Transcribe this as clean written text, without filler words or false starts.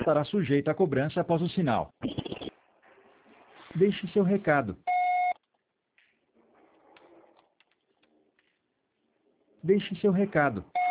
estará sujeita a cobrança após o sinal. Deixe seu recado. Deixe seu recado.